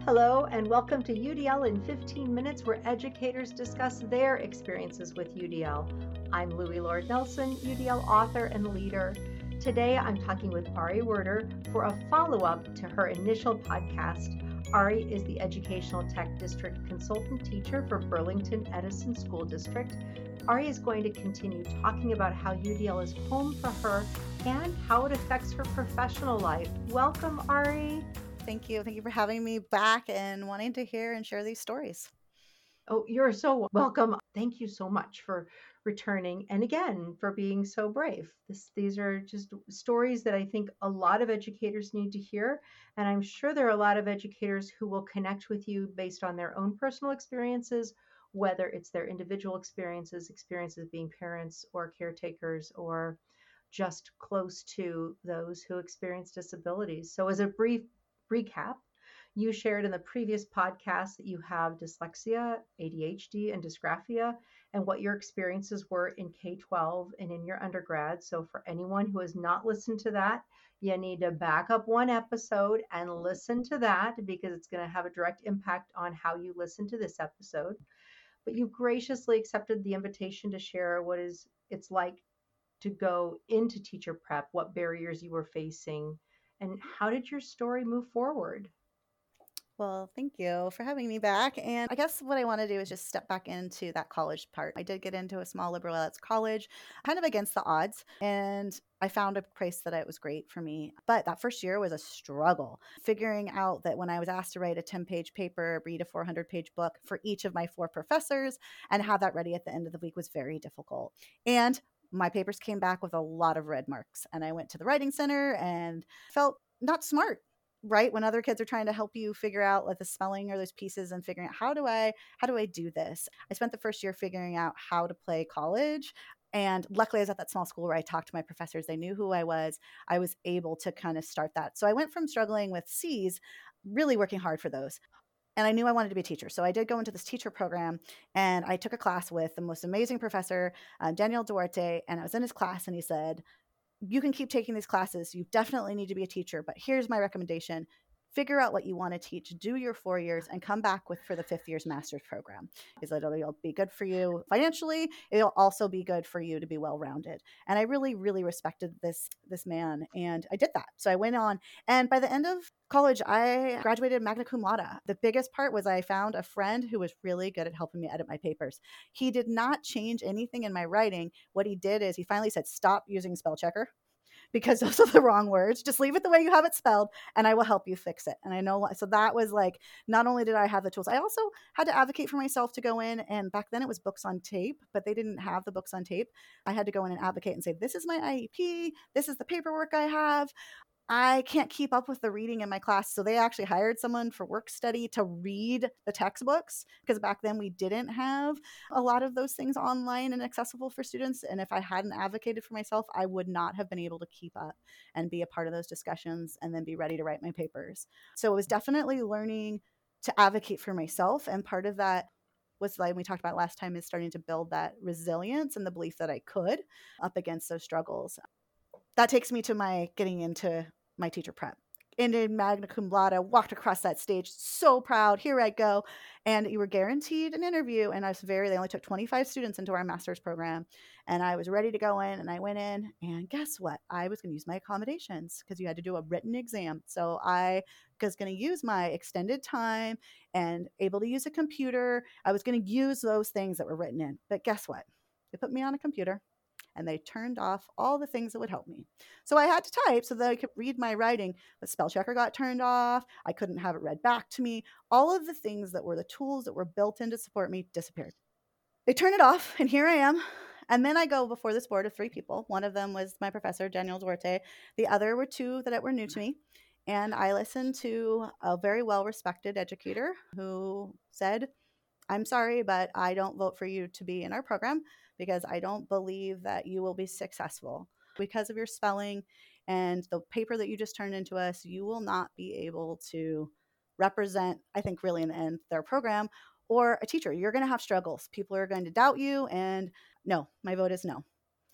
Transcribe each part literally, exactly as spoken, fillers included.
Hello, and welcome to U D L in fifteen minutes, where educators discuss their experiences with U D L. I'm Louie Lord Nelson, U D L author and leader. Today, I'm talking with Ari Werder for a follow-up to her initial podcast. Ari is the Educational Tech District Consultant Teacher for Burlington Edison School District. Ari is going to continue talking about how U D L is home for her and how it affects her professional life. Welcome, Ari. Thank you. Thank you for having me back and wanting to hear and share these stories. Oh, you're so welcome. Thank you so much for returning. And again, for being so brave. This, these are just stories that I think a lot of educators need to hear. And I'm sure there are a lot of educators who will connect with you based on their own personal experiences, whether it's their individual experiences, experiences being parents or caretakers, or just close to those who experience disabilities. So as a brief recap, you shared in the previous podcast that you have dyslexia, A D H D, and dysgraphia, and what your experiences were in K twelve and in your undergrad. So, for anyone who has not listened to that, you need to back up one episode and listen to that, because it's going to have a direct impact on how you listen to this episode. But you graciously accepted the invitation to share what is it's like to go into teacher prep, what barriers you were facing, and how did your story move forward? Well, thank you for having me back. And I guess what I want to do is just step back into that college part. I did get into a small liberal arts college, kind of against the odds, and I found a place that it was great for me. But that first year was a struggle, figuring out that when I was asked to write a ten-page paper, read a four hundred page book for each of my four professors, and have that ready at the end of the week was very difficult. And my papers came back with a lot of red marks. And I went to the writing center and felt not smart, right? When other kids are trying to help you figure out like the spelling or those pieces and figuring out how do I how do I do this? I spent the first year figuring out how to play college. And luckily, I was at that small school where I talked to my professors. They knew who I was. I was able to kind of start that. So I went from struggling with C's, really working hard for those. And I knew I wanted to be a teacher. So I did go into this teacher program, and I took a class with the most amazing professor, uh, Daniel Duarte. And I was in his class, and he said, you can keep taking these classes. You definitely need to be a teacher, but here's my recommendation. Figure out what you want to teach, do your four years, and come back with for the fifth year's master's program. Because it'll, it'll be good for you financially. It'll also be good for you to be well-rounded. And I really, really respected this this man, and I did that. So I went on, and by the end of college, I graduated magna cum laude. The biggest part was I found a friend who was really good at helping me edit my papers. He did not change anything in my writing. What he did is he finally said, stop using spell checker, because those are the wrong words. Just leave it the way you have it spelled, and I will help you fix it. And I know, so that was like, not only did I have the tools, I also had to advocate for myself to go in. And back then it was books on tape, but they didn't have the books on tape. I had to go in and advocate and say, this is my I E P. This is the paperwork I have. I can't keep up with the reading in my class. So they actually hired someone for work study to read the textbooks, because back then we didn't have a lot of those things online and accessible for students. And if I hadn't advocated for myself, I would not have been able to keep up and be a part of those discussions and then be ready to write my papers. So it was definitely learning to advocate for myself. And part of that was, like we talked about last time, is starting to build that resilience and the belief that I could up against those struggles. That takes me to my getting into my teacher prep. Ended magna cum laude, walked across that stage, so proud, here I go. And you were guaranteed an interview. And I was very, they only took twenty-five students into our master's program. And I was ready to go in, and I went in, and guess what? I was going to use my accommodations, because you had to do a written exam. So I was going to use my extended time and able to use a computer. I was going to use those things that were written in. But guess what? They put me on a computer, and they turned off all the things that would help me. So I had to type so that I could read my writing. The spell checker got turned off. I couldn't have it read back to me. All of the things that were the tools that were built in to support me disappeared. They turned it off, and here I am. And then I go before this board of three people. One of them was my professor, Daniel Duarte. The other were two that were new to me. And I listened to a very well-respected educator who said, I'm sorry, but I don't vote for you to be in our program, because I don't believe that you will be successful. Because of your spelling and the paper that you just turned into us, you will not be able to represent, I think, really in the end, their program or a teacher. You're going to have struggles. People are going to doubt you. And no, my vote is no.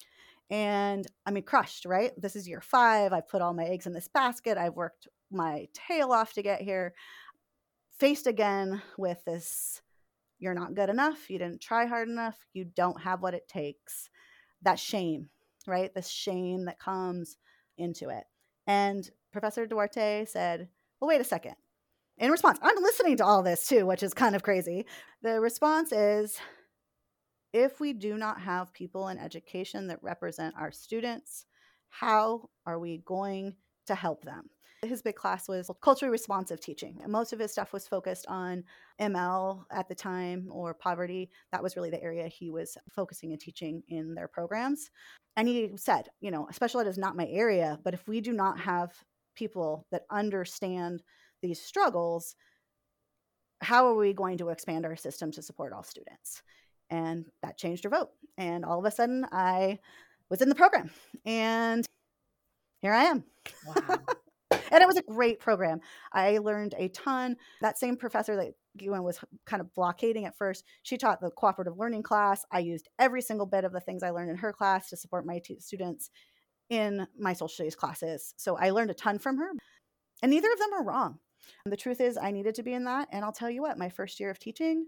And I mean, crushed, right? This is year five. I've put all my eggs in this basket. I've worked my tail off to get here. faced again with this, you're not good enough, you didn't try hard enough, you don't have what it takes, that shame, right? This shame that comes into it. And Professor Duarte said, well, wait a second. In response, I'm listening to all this too, which is kind of crazy. The response is, if we do not have people in education that represent our students, how are we going to help them? His big class was culturally responsive teaching. And most of his stuff was focused on M L at the time, or poverty. That was really the area he was focusing and teaching in their programs. And he said, you know, special ed is not my area, but if we do not have people that understand these struggles, how are we going to expand our system to support all students? And that changed her vote. And all of a sudden I was in the program, and here I am. Wow. And it was a great program. I learned a ton. That same professor that Ewan was kind of blockading at first, she taught the cooperative learning class. I used every single bit of the things I learned in her class to support my t- students in my social studies classes. So I learned a ton from her, and neither of them are wrong. And the truth is I needed to be in that. And I'll tell you what, my first year of teaching,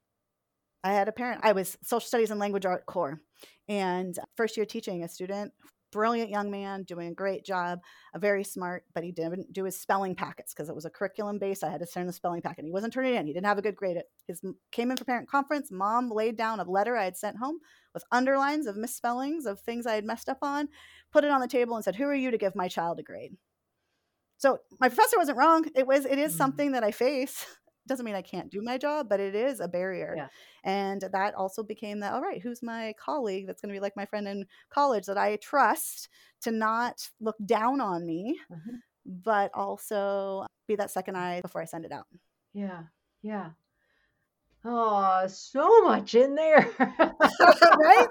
I had a parent, I was social studies and language art core, and first year teaching a student, brilliant young man, doing a great job, a very smart, but he didn't do his spelling packets because it was a curriculum based. I had to send the spelling packet. He wasn't turning it in. He didn't have a good grade. His came in for parent conference. Mom laid down a letter I had sent home with underlines of misspellings of things I had messed up on, put it on the table and said, who are you to give my child a grade? So my professor wasn't wrong. It was, it is Mm. something that I face. Doesn't mean I can't do my job, but it is a barrier. Yeah. And that also became that, all right, who's my colleague that's going to be like my friend in college that I trust to not look down on me, Mhm. but also be that second eye before I send it out. Yeah. Yeah. Oh, so much in there. Right?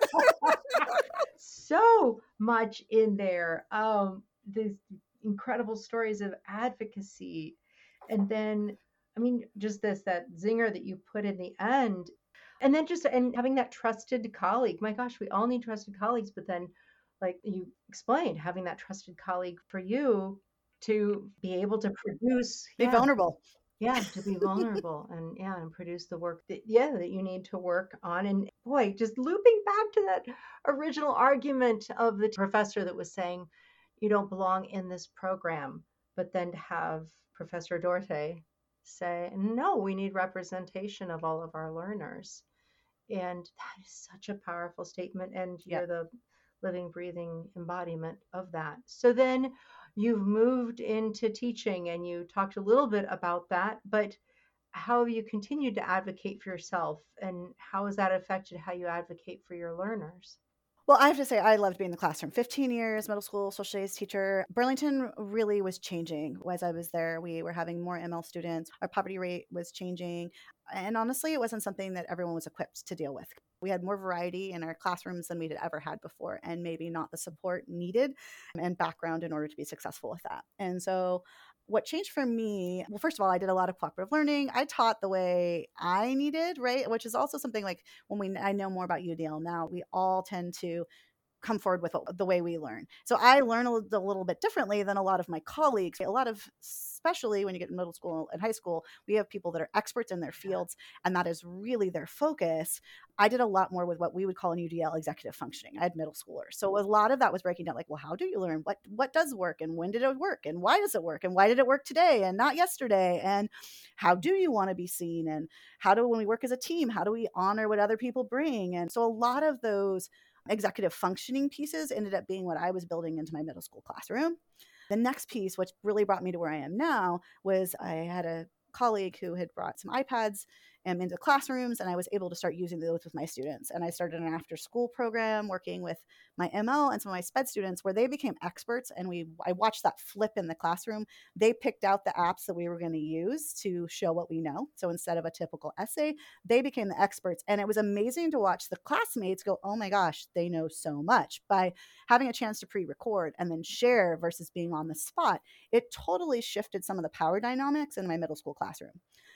So much in there. Um, these incredible stories of advocacy. And then, I mean, just this, that zinger that you put in the end. And then just, and having that trusted colleague. My gosh, we all need trusted colleagues. But then, like you explained, having that trusted colleague for you to be able to produce. Be Yeah. vulnerable. Yeah, to be vulnerable and yeah, and produce the work that yeah, that you need to work on. And boy, just looping back to that original argument of the professor that was saying you don't belong in this program, but then to have Professor Dorte say, no, we need representation of all of our learners. And that is such a powerful statement. And Yep. you're the living, breathing embodiment of that. So then you've moved into teaching and you talked a little bit about that, but how have you continued to advocate for yourself and how has that affected how you advocate for your learners? Well, I have to say, I loved being in the classroom. fifteen years, middle school, social studies teacher. Burlington really was changing as I was there. We were having more M L students. Our poverty rate was changing. And honestly, it wasn't something that everyone was equipped to deal with. We had more variety in our classrooms than we'd ever had before, and maybe not the support needed and background in order to be successful with that. And so what changed for me, well, first of all, I did a lot of cooperative learning. I taught the way I needed, right? Which is also something like when we, I know more about U D L now, we all tend to come forward with the way we learn. So I learn a little, a little bit differently than a lot of my colleagues. A lot of, especially when you get in middle school and high school, we have people that are experts in their fields, and that is really their focus. I did a lot more with what we would call in U D L executive functioning. I had middle schoolers. So a lot of that was breaking down like, well, how do you learn? What what does work? And when did it work? And why does it work? And why did it work today and not yesterday? And how do you want to be seen? And how do, when we work as a team, how do we honor what other people bring? And so a lot of those executive functioning pieces ended up being what I was building into my middle school classroom. The next piece, which really brought me to where I am now, was I had a colleague who had brought some iPads um, into classrooms, and I was able to start using those with my students. And I started an after school program working with my M L and some of my SPED students where they became experts. And we, I watched that flip in the classroom. They picked out the apps that we were going to use to show what we know. So instead of a typical essay, they became the experts. And it was amazing to watch the classmates go, oh my gosh, they know so much. By having a chance to pre-record and then share versus being on the spot, it totally shifted some of the power dynamics in my middle school classroom,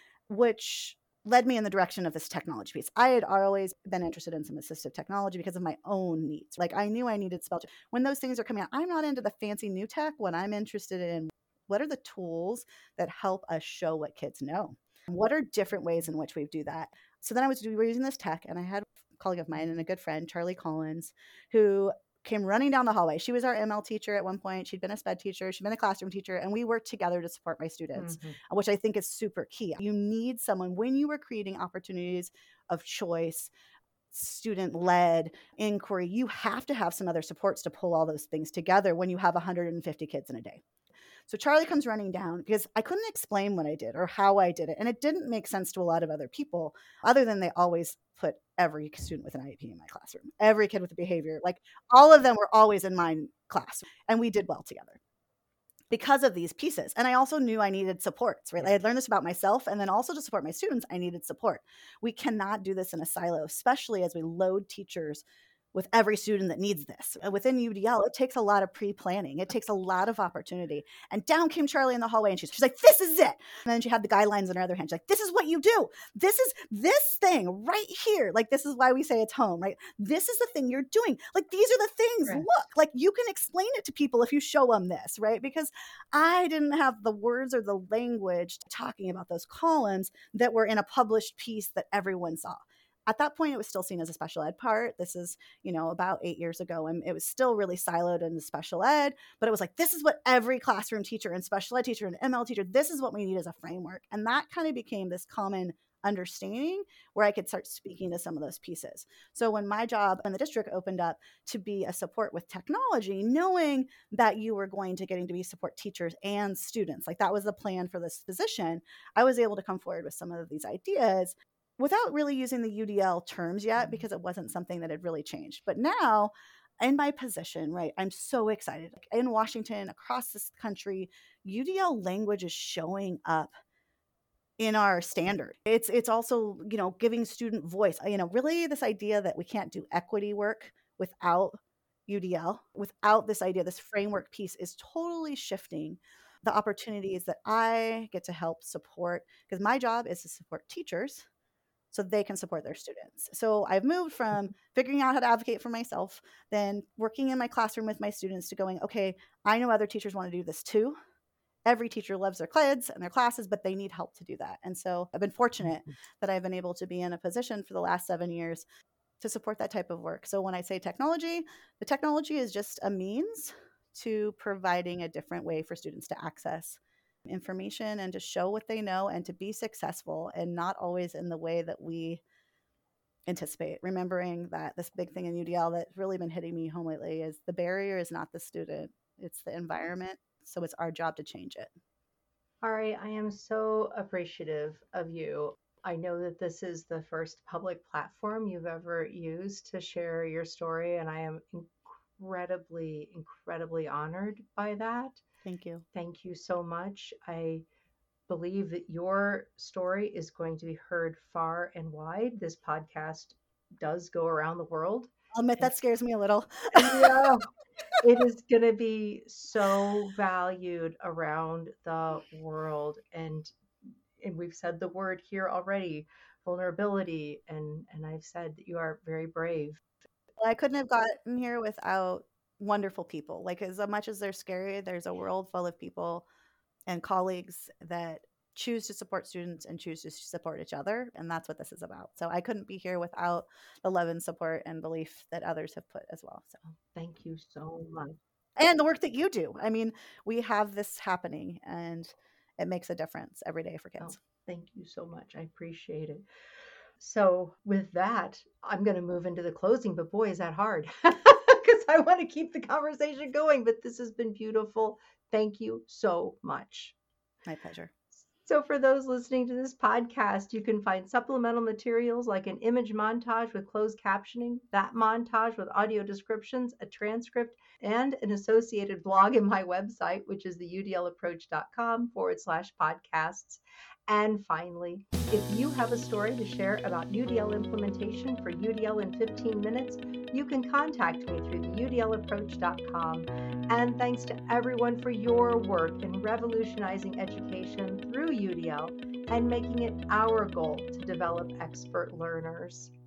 which led me in the direction of this technology piece. I had always been interested in some assistive technology because of my own needs. Like I knew I needed spell check. When those things are coming out, I'm not into the fancy new tech. What I'm interested in, what are the tools that help us show what kids know? What are different ways in which we do that? So then I was we were using this tech, and I had a colleague of mine and a good friend, Charlie Collins, who came running down the hallway. She was our M L teacher at one point. She'd been a SPED teacher. She'd been a classroom teacher, and we worked together to support my students, Mm-hmm. which I think is super key. You need someone when you are creating opportunities of choice, student-led inquiry, you have to have some other supports to pull all those things together when you have one hundred fifty kids in a day. So Charlie comes running down because I couldn't explain what I did or how I did it. And it didn't make sense to a lot of other people, other than they always put every student with an I E P in my classroom, every kid with a behavior, like all of them were always in my class, and we did well together because of these pieces. And I also knew I needed supports, right? I had learned this about myself, and then also to support my students, I needed support. We cannot do this in a silo, especially as we load teachers with every student that needs this. Within U D L, it takes a lot of pre-planning. It takes a lot of opportunity. And down came Charlie in the hallway, and she's, she's like, this is it. And then she had the guidelines in her other hand. She's like, this is what you do. This is this thing right here. Like, this is why we say it's home, right? This is the thing you're doing. Like, these are the things. Right. Look, like you can explain it to people if you show them this, right? Because I didn't have the words or the language talking about those columns that were in a published piece that everyone saw. At that point, it was still seen as a special ed part. This is, you know, about eight years ago, and it was still really siloed in the special ed, but it was like, this is what every classroom teacher and special ed teacher and M L teacher, this is what we need as a framework. And that kind of became this common understanding where I could start speaking to some of those pieces. So when my job in the district opened up to be a support with technology, knowing that you were going to getting to be support teachers and students, like that was the plan for this position, I was able to come forward with some of these ideas without really using the U D L terms yet, because it wasn't something that had really changed. But now in my position, right, I'm so excited. In Washington, across this country, U D L language is showing up in our standard. It's it's also, you know, giving student voice. You know, really this idea that we can't do equity work without U D L, without this idea, this framework piece is totally shifting the opportunities that I get to help support, because my job is to support teachers so they can support their students. So I've moved from figuring out how to advocate for myself, then working in my classroom with my students, to going, okay, I know other teachers want to do this too. Every teacher loves their kids and their classes, but they need help to do that. And so I've been fortunate that I've been able to be in a position for the last seven years to support that type of work. So when I say technology, the technology is just a means to providing a different way for students to access information and to show what they know and to be successful, and not always in the way that we anticipate. Remembering that this big thing in U D L that's really been hitting me home lately is the barrier is not the student, it's the environment. So it's our job to change it. Ari, I am so appreciative of you. I know that this is the first public platform you've ever used to share your story, and I am incredibly, incredibly honored by that. Thank you. Thank you so much. I believe that your story is going to be heard far and wide. This podcast does go around the world. I'll admit that scares me a little. Yeah, it is going to be so valued around the world. And and we've said the word here already, vulnerability. And, and I've said that you are very brave. I couldn't have gotten here without wonderful people. Like, as much as they're scary, there's a world full of people and colleagues that choose to support students and choose to support each other. And that's what this is about. So I couldn't be here without the love and support and belief that others have put as well. So thank you so much. And the work that you do. I mean, we have this happening, and it makes a difference every day for kids. Oh, thank you so much. I appreciate it. So with that, I'm going to move into the closing, but boy, is that hard, because I want to keep the conversation going, but this has been beautiful. Thank you so much. My pleasure. So for those listening to this podcast, you can find supplemental materials like an image montage with closed captioning, that montage with audio descriptions, a transcript, and an associated blog in my website, which is the udlapproach.com forward slash podcasts. And finally, if you have a story to share about U D L implementation for U D L in fifteen minutes, you can contact me through the U D L approach dot com. And thanks to everyone for your work in revolutionizing education through U D L and making it our goal to develop expert learners.